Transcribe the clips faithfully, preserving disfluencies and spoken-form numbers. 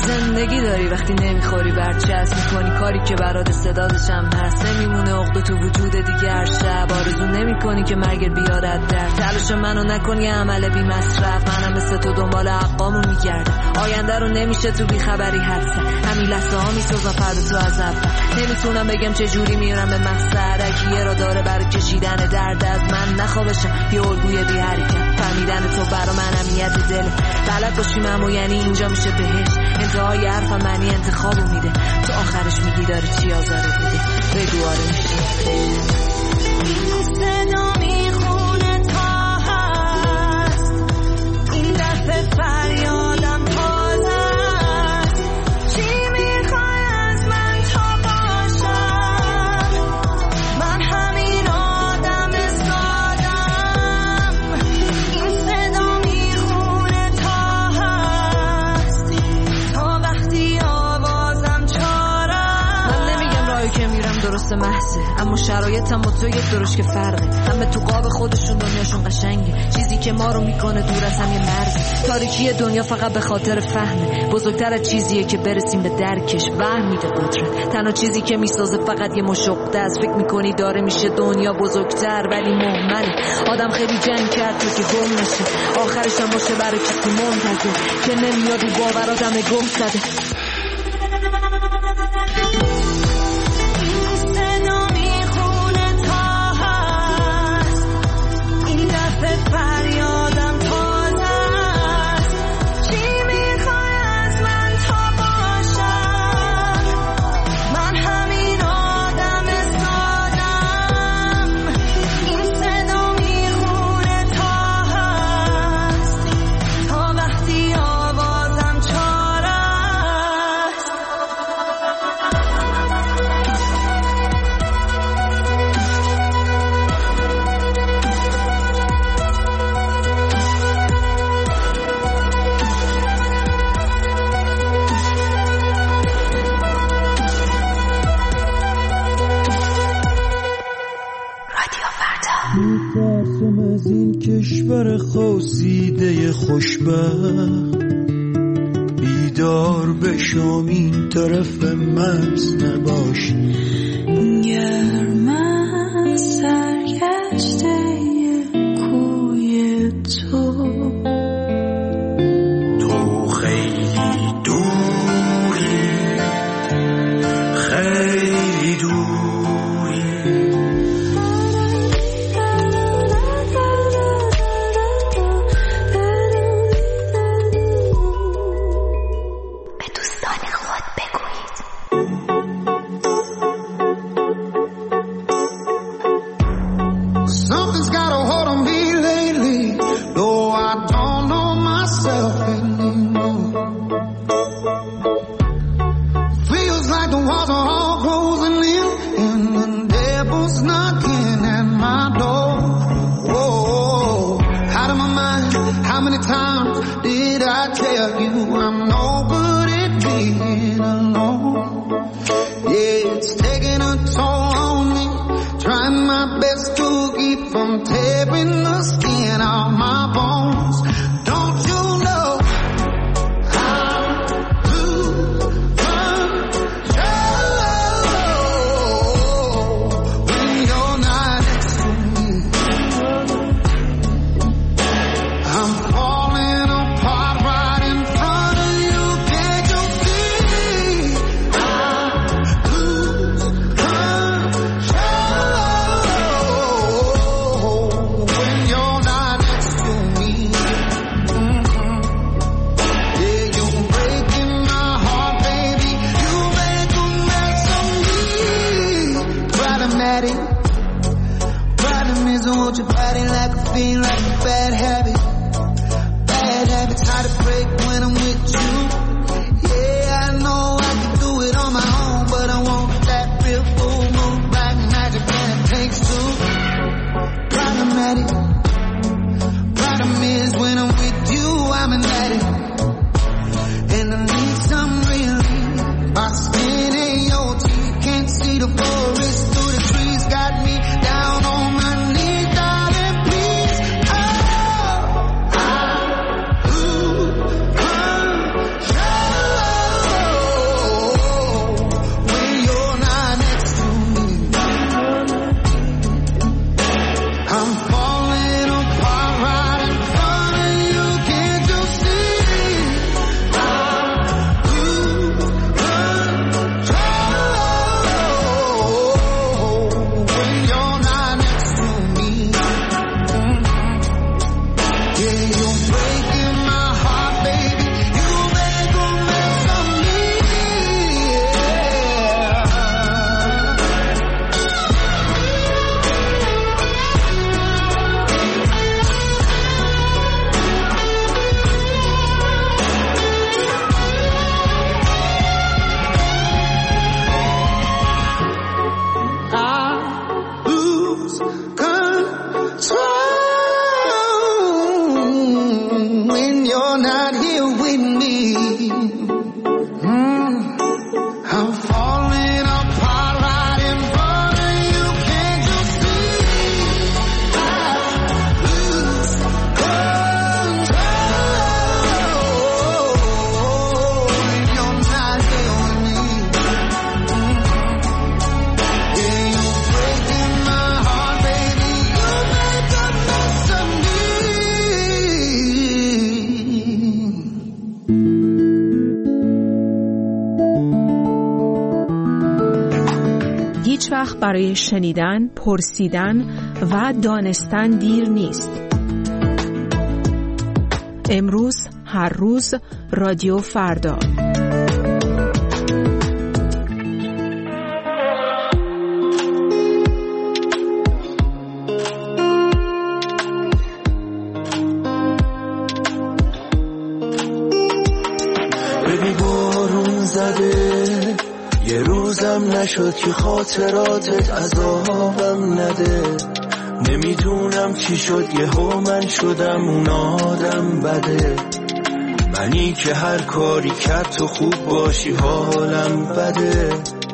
زندگی داری وقتی نمیخوری برچسب میکنی کاری که برات استعدادشم هست، نمیمونه عقده تو وجود دیگر شب. آرزو نمیکنی که مرگ بیارد در تلاش منو نکنی عمل بی مصرف. منم مثل تو دنبال حقامو میگردم، آینده رو نمیشه تو بی خبری حدسه. همین لحظه ها میسازم فردا تو از اول. نمیتونم بگم چه جوری میرم به مقصد، اگه را داره برای کشیدن درد از من نخوابشم یه الگوی بی حرکت. فهمیدن تو برا من اهمیت دله، بلد باشی ممو یعنی اینجا میشه بهش. انتهای حرفم معنی انتخابو میده، تو آخرش میگی داره چی آزاره بوده. بگو آره میشه این صدا میخونه تا هست، این دفعه فریادم تازه است. چی میخوای از من تا باشم؟ من همین آدم سادم. این صدا میخونه تا هست، تا وقتی آوازم چاره. من نمیگم راهی که میرم درست محضه، اما شرایطم با تو یک درش که فرقه. همه تو قاب خودشون دنیاشون قشنگه، چیزی که ما رو میکنه دور از هم یه مرز. تاریکی دنیا فقط به خاطر فهمه، بزرگتر از چیزیه که برسیم به درکش. وهم میده قدرت، تنها چیزی که میسازه فقط یه مشقه است. فکر میکنی داره میشه دنیا بزرگتر ولی مهمل. آدم خیلی جنگ کرد تو که گم نشه، آخرش هم باشه برای کسی منتظر که نمیاد و باورات همه گم زده. کشور خواسیده خوشبخت بیدار بشم این طرف مرز نباش. گرم سرگشته کوی تو، تو خیلی دوری خیلی دوری. برای شنیدن، پرسیدن و دانستن دیر نیست. امروز، هر روز، رادیو فردا. ببین بارون زده، یه روزم نشد که خاطراتت عذابم نده. نمیدونم چی شد یهو من شدم اون آدم بده. منی که هر کاری کرد تو خوب باشی حالم بده.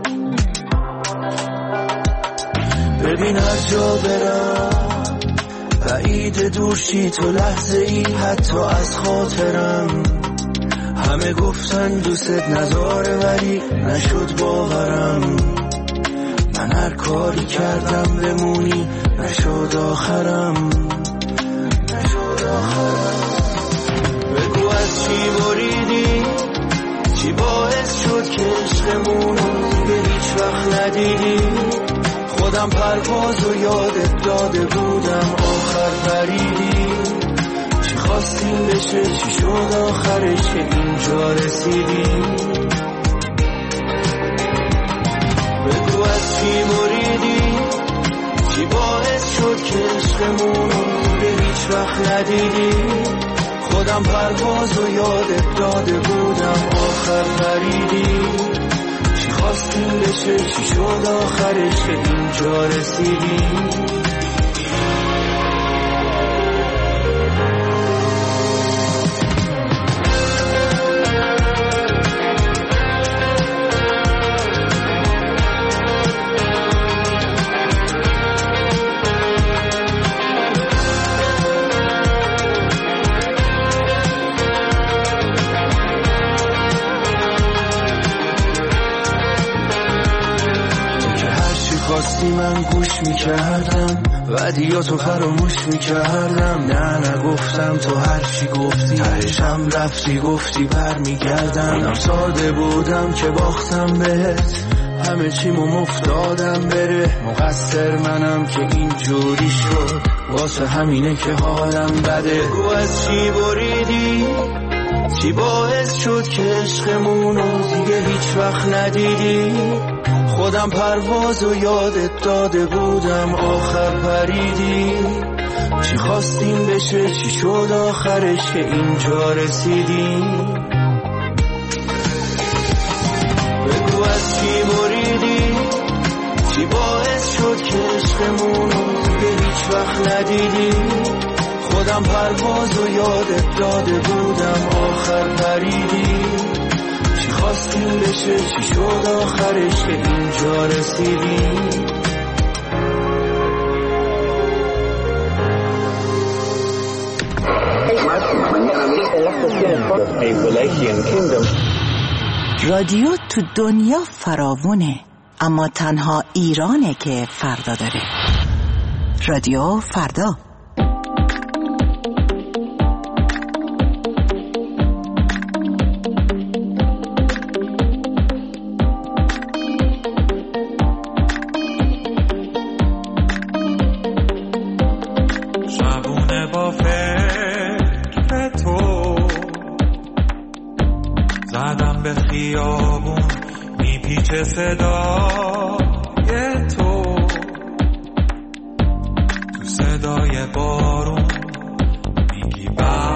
ببین هر جا برم بعید دورشی تو لحظه ای حتی از خاطرم. همه گفتن دوست نذاره ولی نشد باورم. من هر کاری کردم بمونی نشد آخرم. نشد آخرم. بگو از چی بریدی، چی باعث شد که عشقمونو دیگه هیچ وقت ندیدی. خودم پرواز و یادت داده بودم آخر پریدی. خواستیم بشه چی شد آخرش که اینجا رسیدی. بگو از چی بریدی، چی باعث شد که عشقمونو به هیچ وقت ندیدی. خودم پرواز و یادت داده بودم آخر پریدی. چی خواستیم بشه چی شد آخرش که اینجا رسیدی. من گوش میکردم ودیاتو فراموش میکردم. نه نگفتم تو هر چی گفتی تهشم رفتی گفتی بر میگردم. ساده بودم که باختم بهت همه چیمو مفتادم بره. مقصر منم که اینجوری شد واسه همینه که حالم بده. بگو از چی بریدی، چی باعث شد که عشقمونو دیگه هیچ وقت ندیدی. خودم پرواز و یادت داده بودم آخر پریدی. چی خواستیم بشه چی شد آخرش که اینجا رسیدی. بگو از چی بریدی، چی باعث شد که عشقمونو دیگه هیچ وقت ندیدی. خودم پرواز و یادت داده بودم آخر پریدی. خواستیم بشه چی شد آخرش که اینجا رسیدی. رادیو تو دنیا فراوونه، اما تنها ایرانه که فردا داره. رادیو فردا. صدای تو تو صدای بارون میگی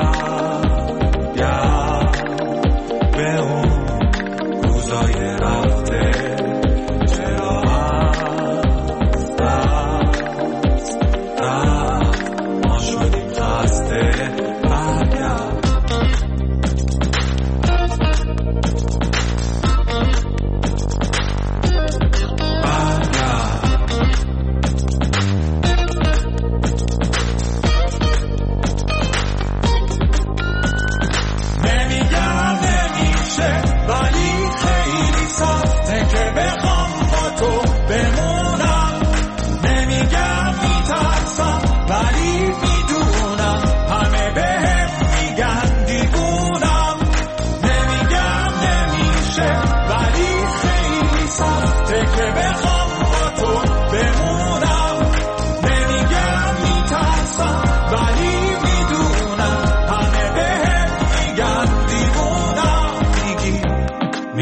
برگرد به اون روزای رفته. چرا از دست رفت ما شدیم خسته. برگرد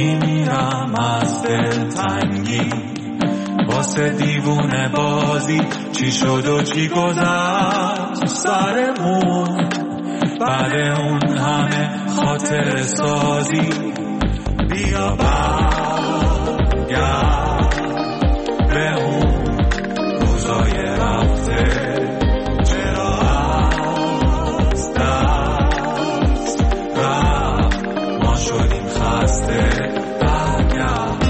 میمیرم از دلتنگی واسه دیوونه بازی چی شد و چی گذشت سرمون بعد اون همه خاطر سازی بیا برگرد به اون روزای رفته چرا از دست رفت ما شدیم خسته برگرد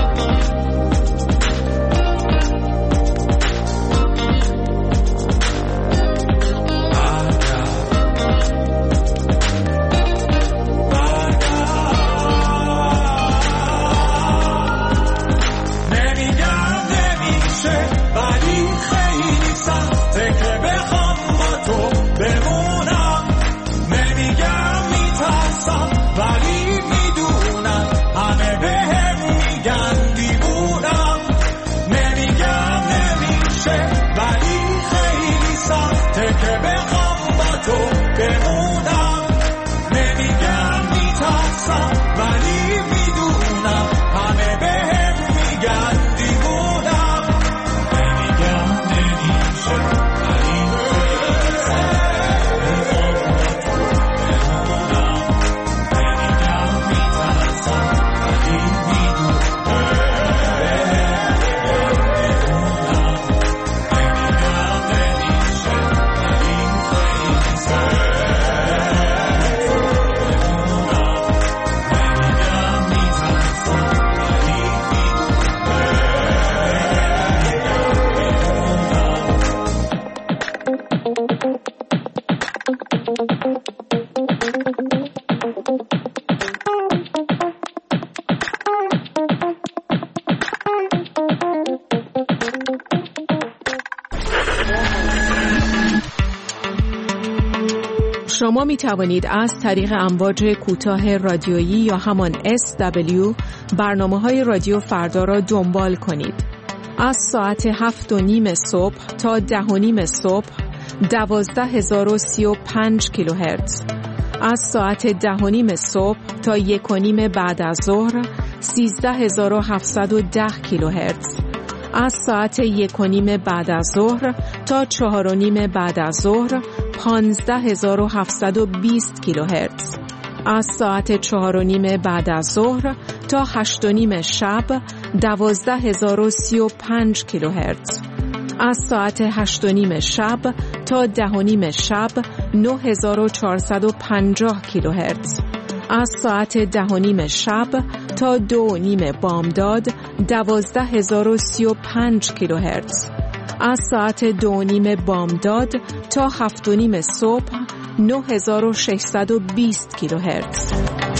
شما می توانید از طریق امواج کوتاه رادیویی یا همان اس دبلیو برنامه‌های رادیو فردا را دنبال کنید. از ساعت هفت و نیم صبح تا ده و نیم صبح دوازده هزار و سی و پنج کیلوهرتز، از ساعت ده و نیم صبح تا یک و نیم بعد از ظهر سیزده هزار و هفتصد و ده کیلوهرتز، از ساعت یک و نیم بعد از ظهر تا چهار و نیم بعد از ظهر پانزده هزار و هفتصد و بیست کیلوهرتز، از ساعت چهار و نیم بعد از ظهر تا هشت و نیم شب دوازده هزار و سی و پنج کیلوهرتز، از ساعت هشت و نیم شب تا ده و نیم شب نه هزار و چهارصد و پنجاه کیلوهرتز، از ساعت ده و نیم شب تا دو و نیم بامداد دوازده هزار و سی و پنج کیلوهرتز، از ساعت دو و نیم بامداد تا هفت و نیم صبح نه هزار و ششصد و بیست کیلوهرتز.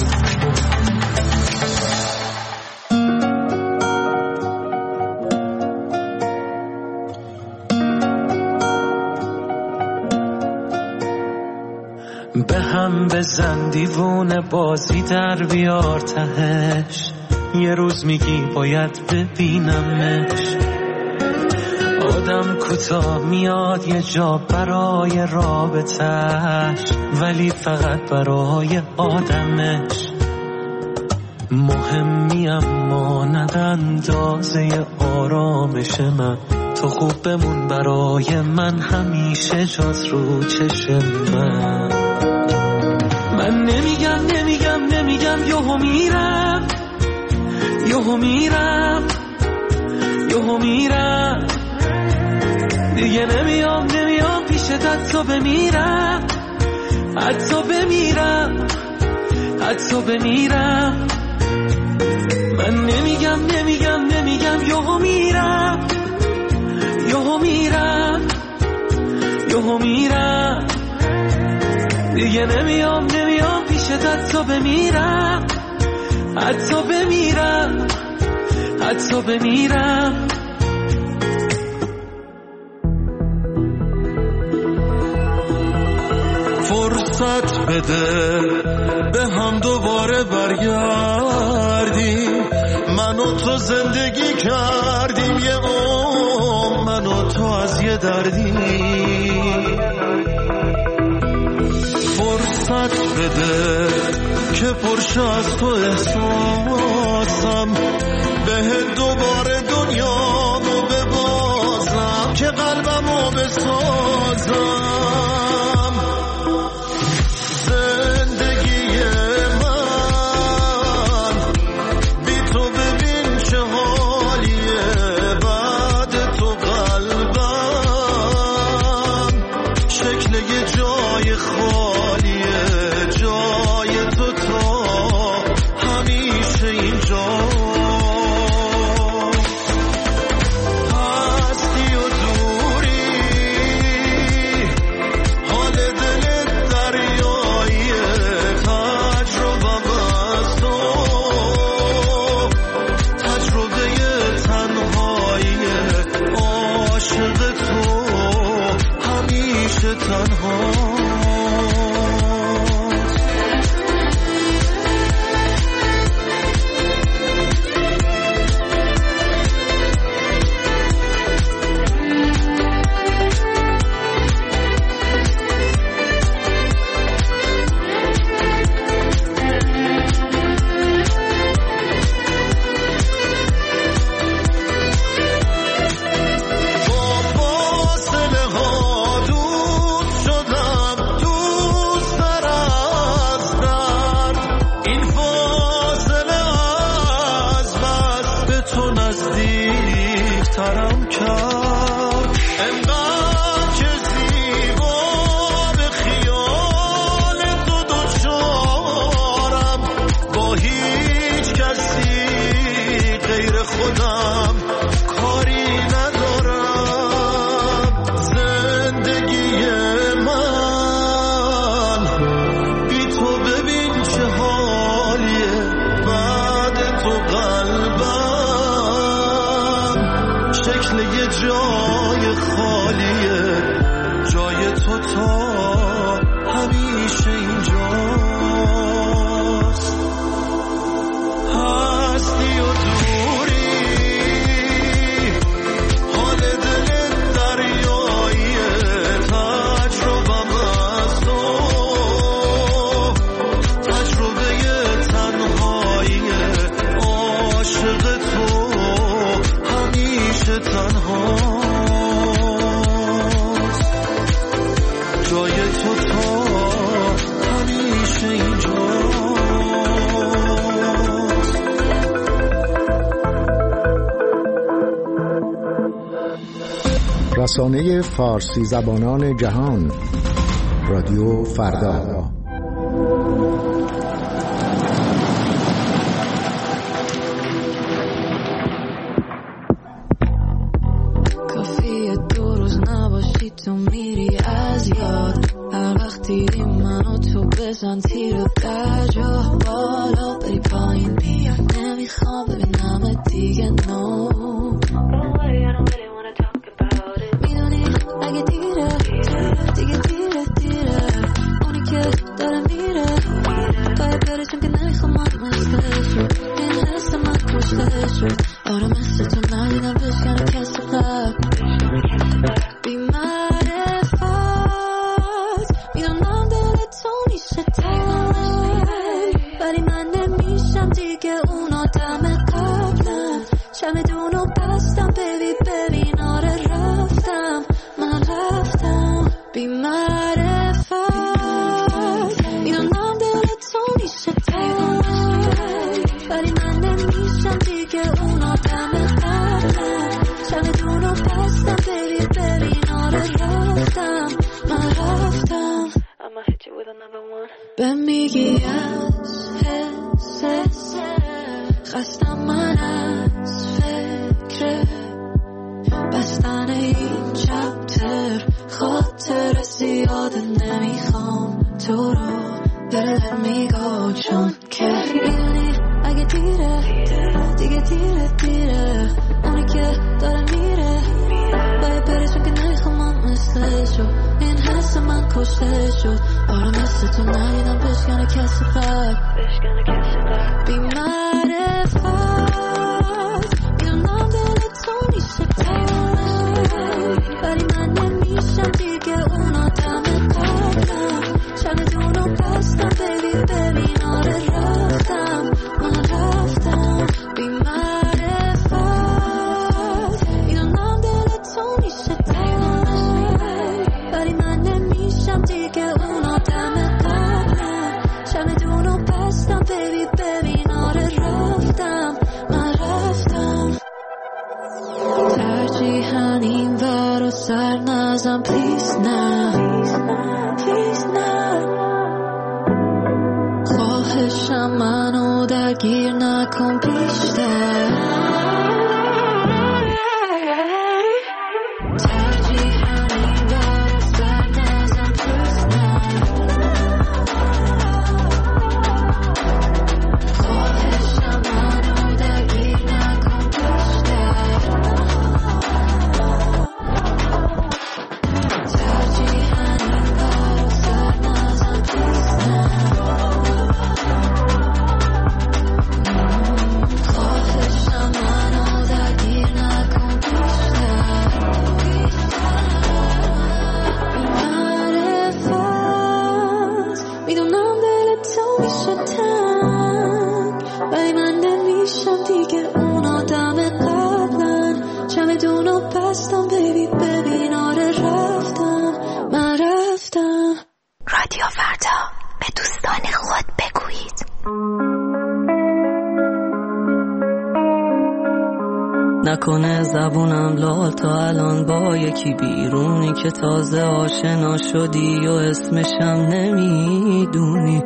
به هم بزن دیوونه بازی در بیار تهش، یه روز میگی باید ببینمش. آدم کوتاه میاد یه جا برای رابطش، ولی فقط برای آدمش. مهمی اما ند اندازه آرامش من، تو خوب بمون برای من همیشه جات رو چشم من. من نمیگم نمیگم نمیگم یهو میرم یهو میرم یهو میرم دیگه نمیام نمیام پیشت حتی بمیرم حتی بمیرم حتی بمیرم. من نمیگم نمیگم نمیگم یهو میرم یهو میرم یهو میرم دیگه نمیام نمیام پیشت حتی بمیرم حتی بمیرم حتی بمیرم. فرصت بده به هم دوباره برگردیم، من و تو زندگی کردیم یه عمر، من و تو از یه دردی. فرصت بده که پرشه از تو احساس برسم به دوباره دنیامو ببازم که قلبمو بسازم. زندگی من بی تو ببین چه حالیه، بعد تو قلبم شکل یه جای خالیه، جای تو تا همیشه اینجا. هستی و دوری حال دل دریاییه، تجربه از تو تجربه تنهاییه، عاشق تو همیشه تنها. ترم کرد انقدر که زیبا به خیال تو دوچارم، با هیچ کسی غیر خودم کاری ندارم. زندگی من بی تو ببین چه حالیه، بعد تو قلبم شکل یه جای خالیه، جای تو تا همیشه اینجاست. هستی و دوری حال دل دریاییه، تجربه از تو تجربه تنهاییه، عاشق تو همیشه تنهاست، جای تو تا همیشه اینجاست. رسانه فارسی زبانان جهان، رادیو فردا. کافیه دو روز نباشی تو میری از یاد، هر وقت دیدی منو تو بزن تیر در جا، بالا بری پایین بیا، نمیخوام ببینم دیگه. نو میدونی اگه دیره دیگه دیره دیره، اونی که داره میره باید بره، چون که نمیخوام من مثل شد، این حس من کشته شد. آره مثل تو ندیدم بشکنه کس قبل بی معرفت، میدونم دل تو میشه تنگ، ولی من نمیشم دیگه اون آدم قبلم. چمدونو بستم بیبی ببین، آره رفتم من رفتم بی معرفت، میدونم دل تو میشه تنگ، ولی من نمیشم دیگه اون آدم قبلم. چمدونو بستم بیبی ببین، آره رفتم من رفتم. به میگی از حس خستم من از فکر بستن این چپتر، خاطر زیاد نمیخوام تو رو دل میگو، چون که میدونی اگه دیره دیگه دیره دیره، اونی که داره میره باید بره، چون که نمیخوام مثل شو، این حس من کشته شد. آره مثل تو ندیدم بشکنه کسی قبل بی معرفت، میدونم دل تو میشه تنگ، ولی من نمیشم دیگه اون آدم قبلم. چمدونو بستم بیبی ببین، آره رفتم من رفتم سر نزن پلیز نه پلیز نه خواهشم منو درگیر نکن بیشتر رادیو فردا، به دوستان خود بگویید. نکنه زبونم لال تا الان با یکی بیرونی که تازه آشنا شدی و اسمشم نمیدونی.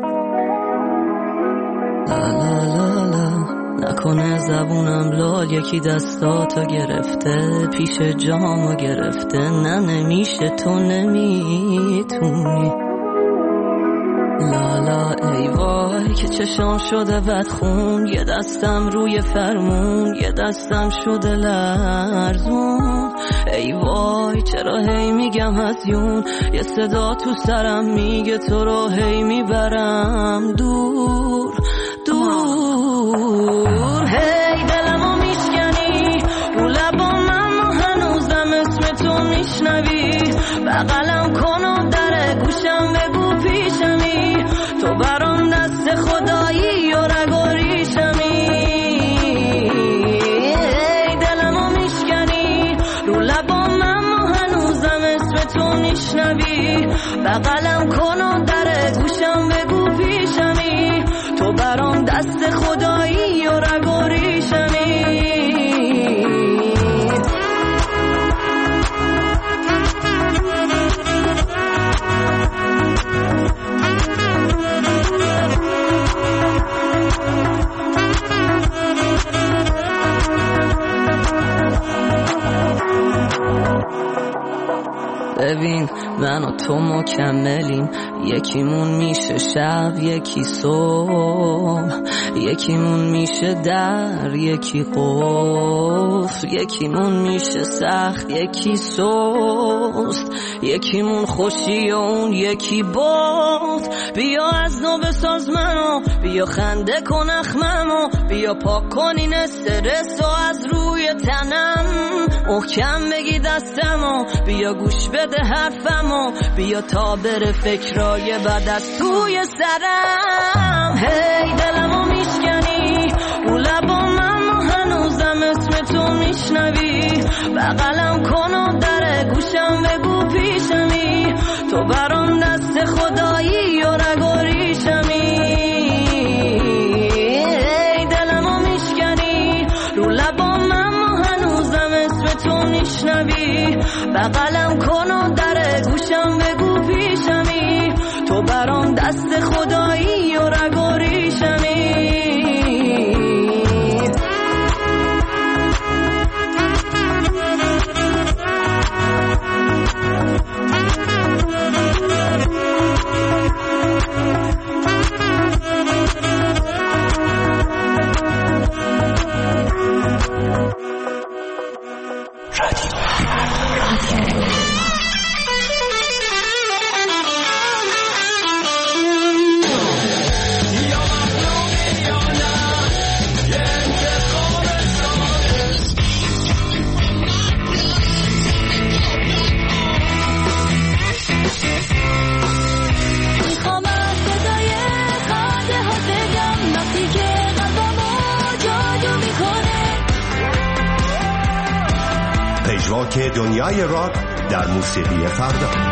لا لا لا لا. نکنه زبونم لال یکی دستاتو گرفته پیش جامو گرفته. نه نمیشه تو نمیتونی. لالا ای وای که چشام شده بدخون، یه دستم روی فرمون یه دستم شده لرزون. ای وای چرا هی میگم هزیون، یه صدا تو سرم میگه تو رو هی میبرم دور دور. هی دلمو میشکنی رو لبام اما هنوزم اسم تو میشنوی. بغلم کن و در گوشم بگو پیشمی، تو برام دست خدایی و رگوریشمی. ای دلمو میشکنی رو لبام اما هنوزم اسم تو میشنوی. بغلم کن و در گوشم بگو پیشمی، تو برام دست خدایی و رگوریشمی. ببین من و تو مکملیم، یکیمون میشه شب یکی صبح، یکیمون میشه در یکی قفل، یکیمون میشه سخت یکی سست، یکیمون خوشی و اون یکی بغض. بیا از نو بساز منو، بیا خنده کن اخممو، بیا پاک کن این استرس و از روی تنم محکم بگی دستمو، بیا گوش بده حرفمو، بیا تا بره فکرای بد از توی سرم. هی دلمو میشکنی رو لبام اما هنوزم اسم تو میشنوی. بغلم کن و در گوشم بگو پیشمی، تو برام دست خدایی و رگوریشمی. هی دلمو میشکنی رو لبام اما هنوزم اسم تو میشنوی. بغلم کن و در گوشم بگو پیشمی، تو برام دست خدایی و رگوریشمی. پژواک دنیای راک در موسیقی فردا.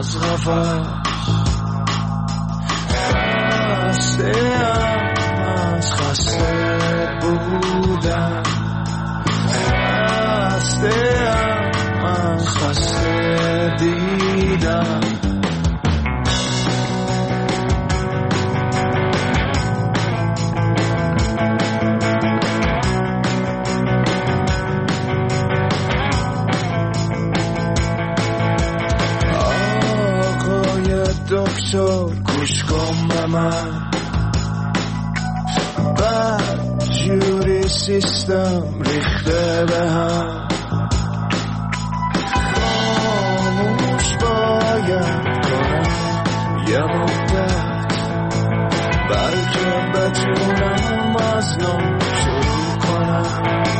از قفس خسته‌ام از خسته بودم خسته‌ام از خسته دیدم دکتر گوش کن به من بد جوری سیستم ریخته به هم خاموش باید کنم یه مدت بلکه بتونم از نو شروع کنم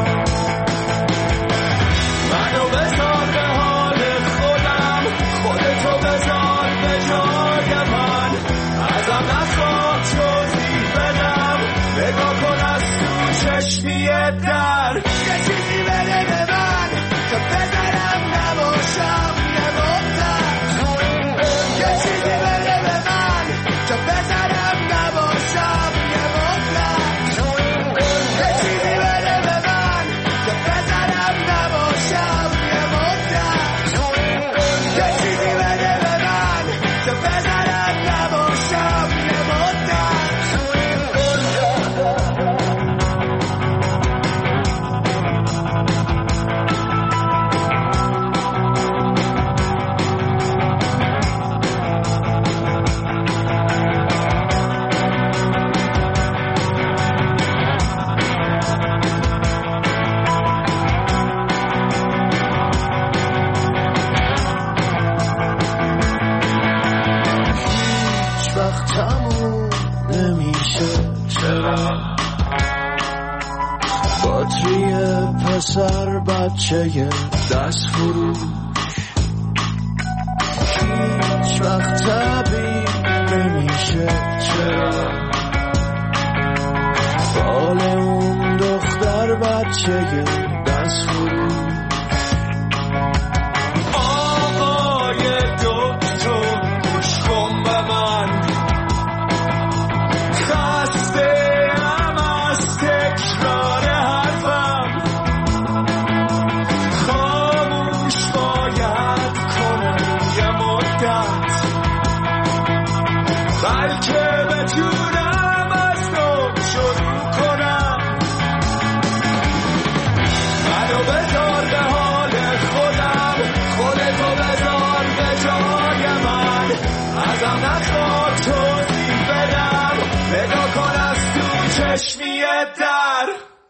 منو بذار به حال خودم خودتو بذار به جای من ازم نخواد توضیح بدم نگاه کن از تو چشمی در یه چیزی بده به من که بذارم نباشم یه مدت یه چیزی بده به من که بذارم نباشم یه مدت یه چیزی بده به من که بذارم نباشم یه مدت یه چیزی بده به من که بذارم نباشم یه مدت هیچ وقت تموم نمیشه چرا باتری پسر بچه دست فروش هیچ وقت تبیین نمیشه چرا بال اون دختر بچه دست فروش آقای دکتر گوش کن به من خسته‌ام از تکرار حرفم خاموش باید کنم یه مدت بلکه بتونم از نو شروع کنم منو بذار به حال خودم خودتو بذار به جای من ازم نخواد توضیح بدم نگاه کن از تو چشمی در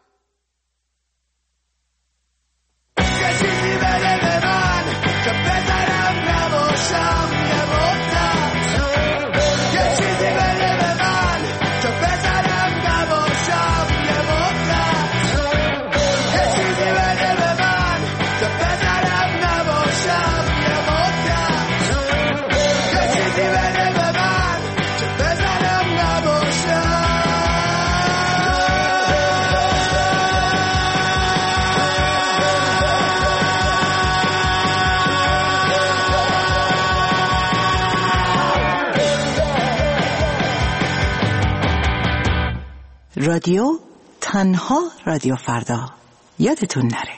یه چیزی بده به من که بذارم نباشم یه مدت یه چیزی بده به من که بذارم نباشم یه مدت یه چیزی بده به من که بذارم نباشم یه مدت یه چیزی بده به من که بذارم نباشم رادیو تنها رادیو فردا یادتون نره.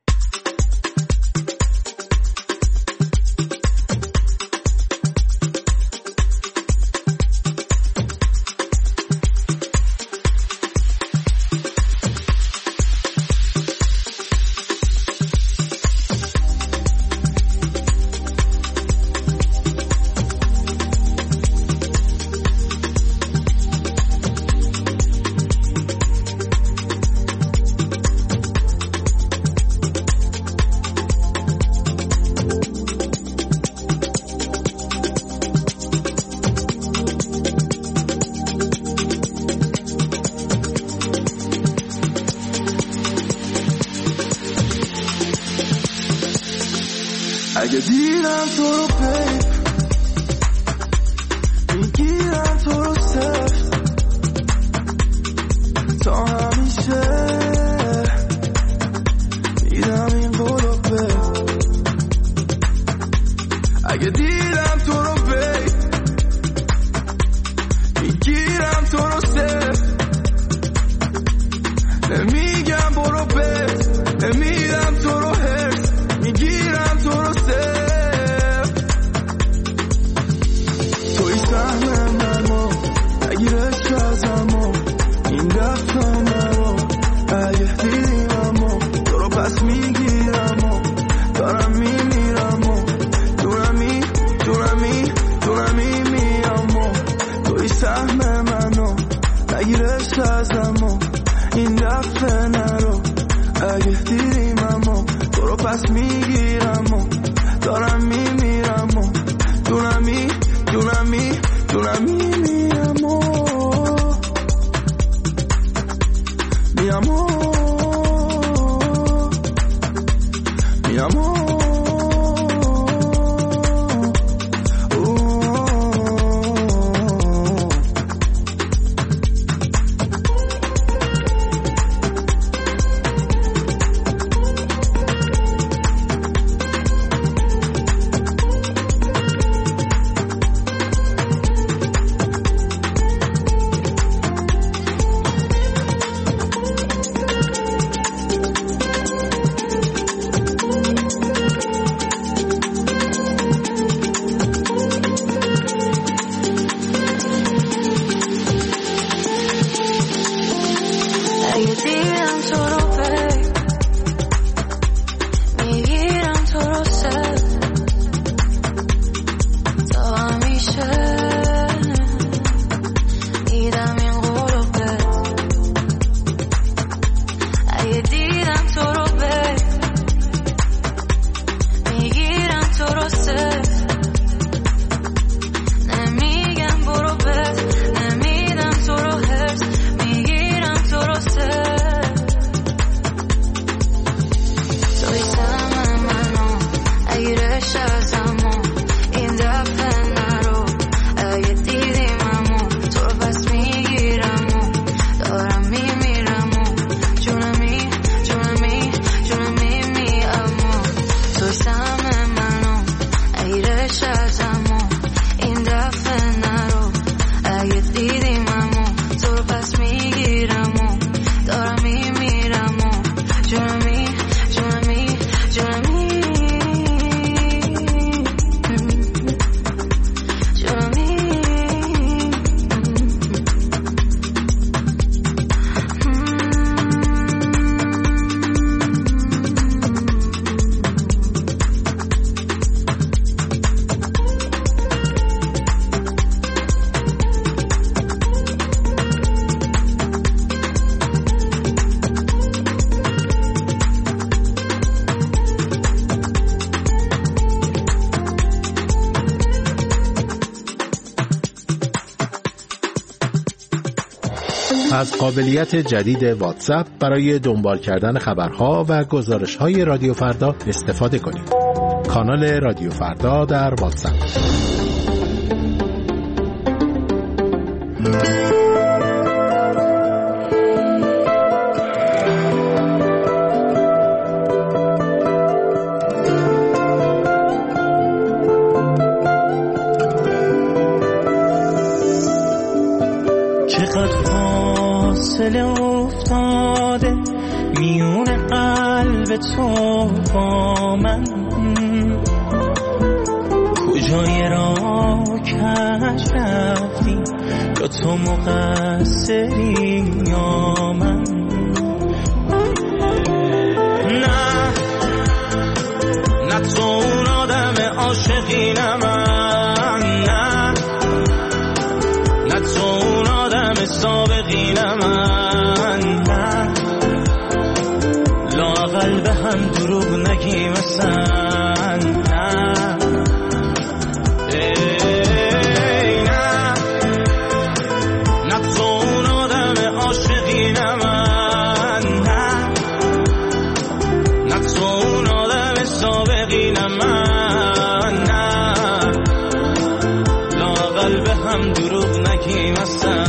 اگه دیدم تو رو پیپ میگیرم تو رو سفت تا همیشه میدم این قلوبه اگه دیدم تو از قابلیت جدید واتساپ برای دنبال کردن خبرها و گزارش‌های رادیو فردا استفاده کنید. کانال رادیو فردا در واتساپ. افتاده میون قلب تو با من، کجای راه کج رفتی، یا تو مقصری یا من؟ نه نه تو اون آدم عاشقی نه من، نه نه تو اون آدم سابقی نه من، نه لااقل به هم دروغ نگیم اصلا، نه ای نه نه تو اون آدم عاشقی نه من، نه نه تو اون آدم سابقی نه من، نه لااقل به هم دروغ نگیم اصلا.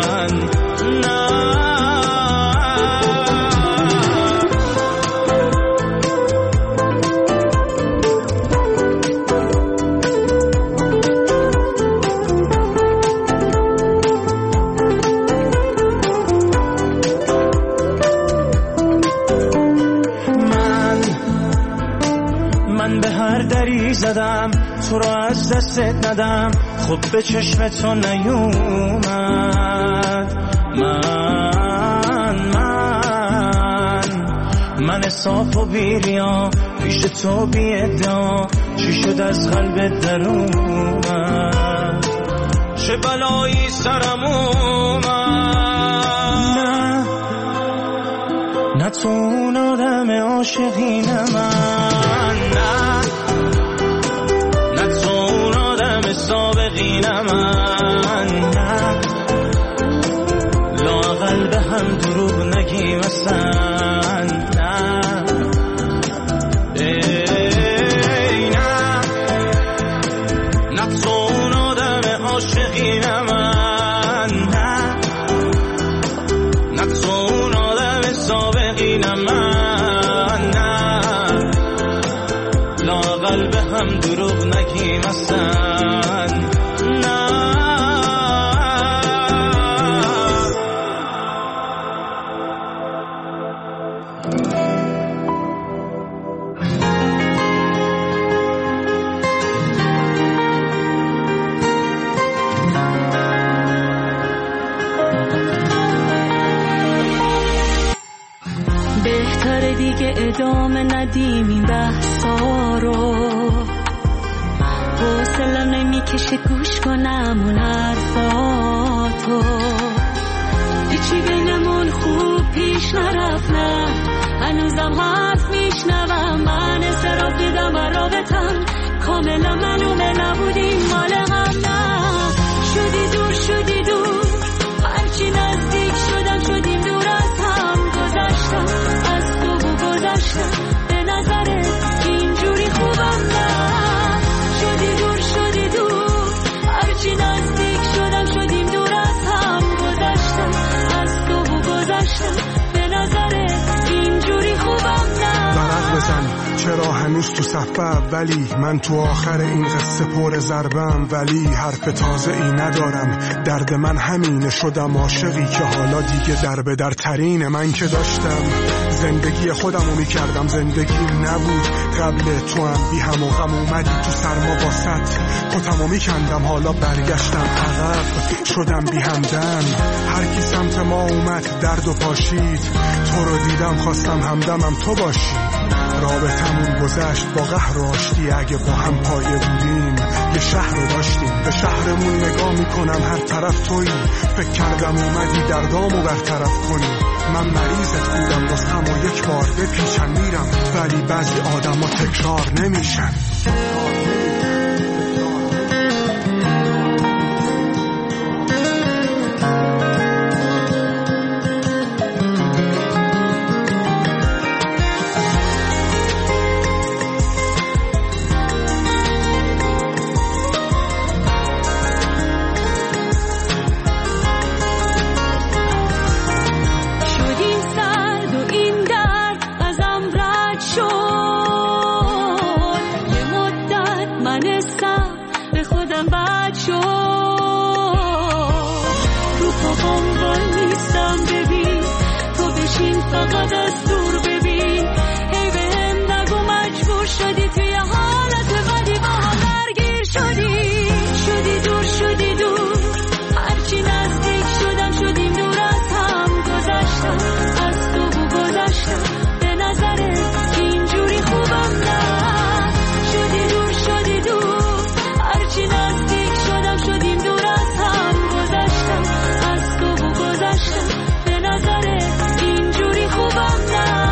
زدم تو رو از دستت ندم، خب به چشم تو نیومد. من من من صاف و بیریا پیش تو بی ادعا، چی شد از قلبت در اومد؟ چه بلایی سرم اومد؟ نه نه تو اون آدم عاشقی نه من، نه سابقی نه من، نه لااقل به هم دروغ نگیم اصلا، نه ای نه نه تو اون آدم عاشقی نه من، نه نه تو اون آدم سابقی نه من، نه لااقل به هم دروغ نگیم اصلا. بهتره دیگه ادامه ندیم این بحثا رو، حوصله‌ام نمیکشه گوش کنم اون حرفاتو، هیچی بینمون خوب پیش نرفت، نه هنوزم حرف میشنوم، من اضطراب دیدم و رابطم کاملا معلومه نبودیم مال هم، نه شدی دور شدی دور، هرچی نزدیک شدم شدیم دور از هم، گذشتم از تو و گذشتم به نظرت اینجوری خوبم، نه شدی دور شدی دور، هرچی نزدیک شدم شدیم دور از هم، گذشتم از تو و گذشتم به نظرت اینجوری خوبم، نه برق بزن چرا هنوز تو صف اولی، من تو آخر این قصه پر ضربم، ولی حرف تازه ای ندارم، درد من همینه شدم عاشقی که حالا دیگه در به در ترینه. من که داشتم زندگی خودمو میکردم، زندگی نبود قبل تو هم بی هم و غم، اومدی تو سرما باست کتمو میکندم، حالا برگشتم عقب شدم بی همدم، هر کی سمت ما اومد درد و پاشید، تو رو دیدم خواستم همدمم تو باشی، رابطمون گذشت با قهر و آشتی، اگه با هم پایه بودیم یه شهر رو داشتیم، به شهرمون نگاه میکنم هر طرف تویی، فکر کردم اومدی دردامو برطرف کنی، من مریضت بودم نسخم و یک بار بپیچم میرم، ولی بعضی آدم ها تکرار نمیشن. من استم به خودم بد شد رو پاپام وای نیستم ببین تو بشین فقط از دور ببین هی به هم نگو مجبور شدی توی حالت بدی با هم درگیر شدی شدی دور شدی دور هرچی نزدیک شدم شدیم دور از هم گذشتم از تو بو گذشتم به نظرت اینجوری خوبم نه شدی دور شدی دور هرچی نزدیک شدم شدیم دور از هم گذشتم از تو بو گذشتم به نظرت اینجوری خوبم نه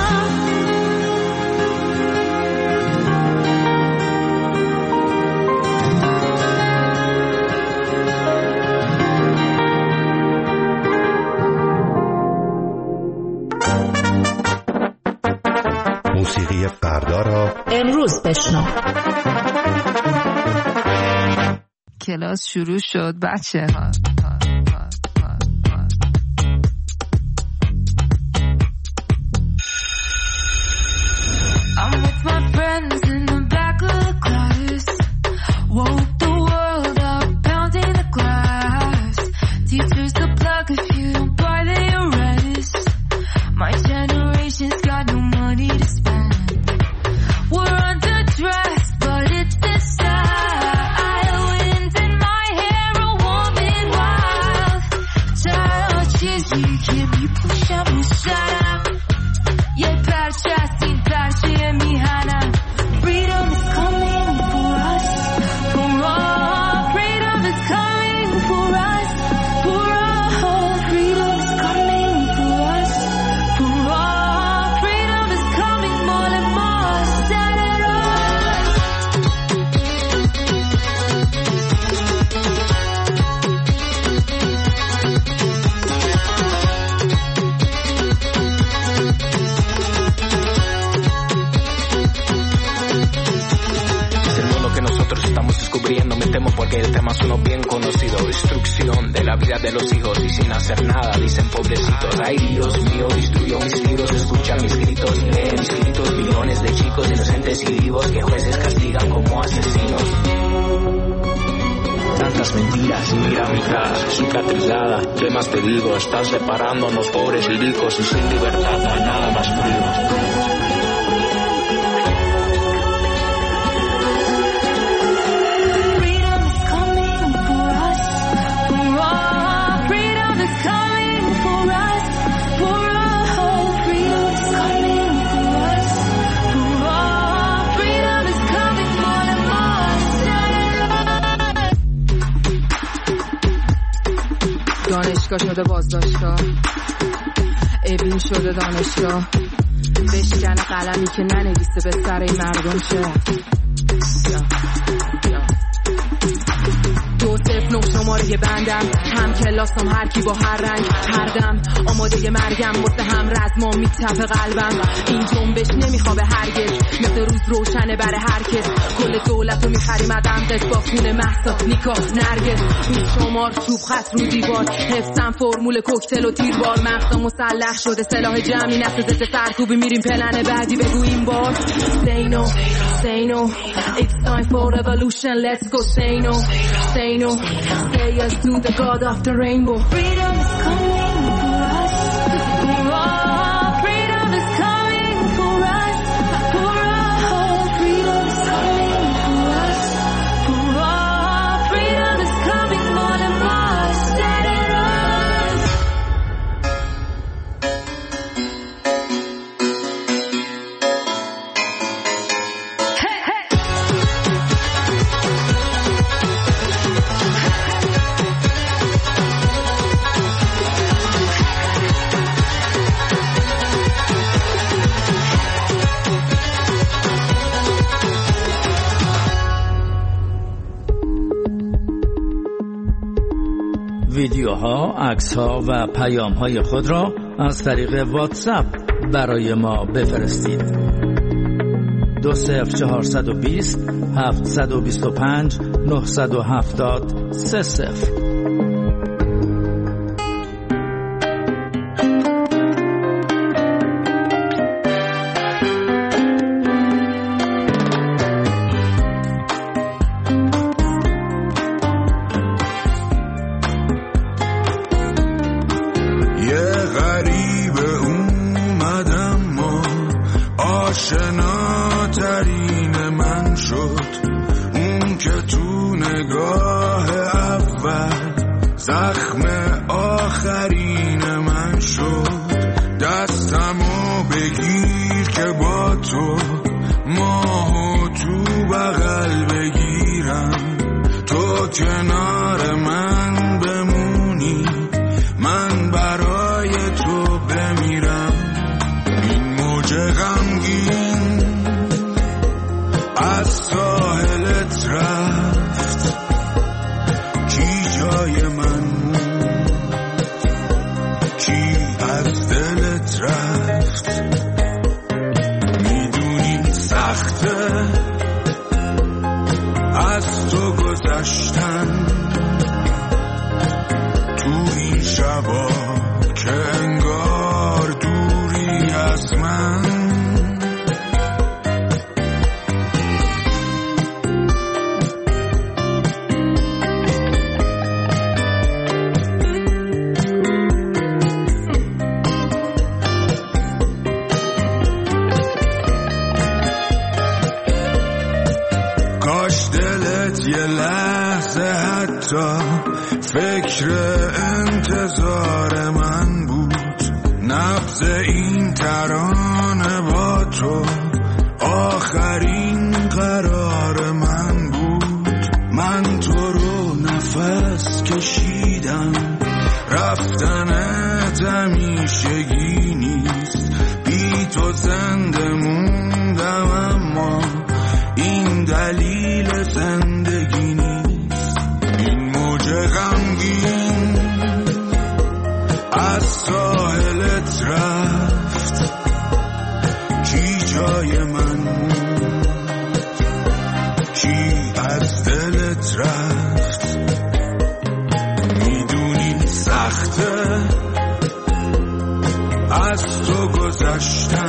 موسیقی فردا را امروز بشنو. کلاس شروع شد بچه ها. I'm with my friends in the back of the class. Woke the world up, pounding the glass. Teachers to plug if you don't buy their arrest. My generation's got no money to spend. We're underdressed, but it's the style. Wind in my hair, a woman wild. Touches you, can you push up and shut up? Yeah, perchasting, perche میهنم. Freedom is coming for us, for all. Freedom is coming for us, for all. Freedom is coming for us, for all. Freedom is coming more and more. Set it on. Es el mundo que nosotros estamos descubriendo. Me temo porque el tema es uno bien conocido. Destrucción de la vida de los hijos y sin hacer nada dicen pobrecitos. Ay Dios mío, destruyó mis libros, escucha mis gritos, lee mis gritos. Millones de chicos inocentes y vivos que jueces castigan como asesinos. Tantas mentiras y mira mi cara cicatrizada. ¿Qué más te digo? Están separándonos pobres y ricos y sin libertad no hay nada más frío. Freedom is coming for us, for all. Freedom is coming for us, for all. Freedom is coming for us, for all. Freedom is coming more and more. دانشگاه شده بازداشتگاه ابین شده دانشگاه بشکن قلمی که ننویسه به سر این مردم چه دو صفر نه شماره بندم هم کلاسم هر کی با هر رنگ هر دم آماده مرگم واسه هم رزمام میتپه قلبم این جنبش نمیخوابه هرگز مثل روز روشنه برای هر کس کل دولت رو میخریم عدم قصد با خونه محصا نیکا نرگس روز شمار چوب خط رو دیوار حفظم فرمول کوکتل و تیربار مغزا مسلح شده سلاح جمعی نسل ضد سرکوبی میریم پلن بعدی بگو این بار say no say no it's time for revolution let's go say no say no say yes to the god of the rainbow. Freedom is coming for us, for all. Freedom is coming for us, for all. Freedom is coming for us, for all. Freedom is coming more and more. Set it on. Hey, hey. ویدیوها، عکس‌ها و پیام‌های خود را از طریق واتساپ برای ما بفرستید. دو صفر چهارصد و بیست هفتصد و بیست و پنج نهصد و هفتاد سه صفر. زخم آخرین من شد. دستمو بگیر که با تو ماهو تو بغل بگیرم، تو کنار من بمونی، من برای تو بمیرم. این موج غمگین از ساحلت رفت، کی جای من موند، کی از دلت رفت. میدونی سخته از تو گذشتن تو این شبا که انگار دوری از من. یه لحظه حتی فکر انتظار من بود، نبض این ترانه با تو آخرین قرار من بود. من تو رو نفس کشیدم، رفتنت همیشگی نیست، بی تو زنده موندم اما این دلیل زندگی نیست. این موج غمگین از ساحلت رفت، کی جای من موند، کی از دلت رفت. میدونی سخته از تو گذشتن